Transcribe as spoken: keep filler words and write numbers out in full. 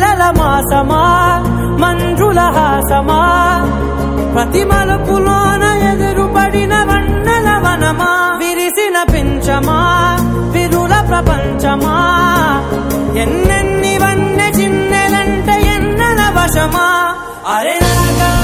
వెన్నెల మాసమా మంజుల హాసమా ప్రతి మలుపులోన ఎదురుపడిన వన్నెల వనమా విరిసిన పించమా విరుల ప్రపంచమా ఎన్నెన్ని వన్నె చిన్నెలంటే ఎన్నెల వశమా అరే నాగా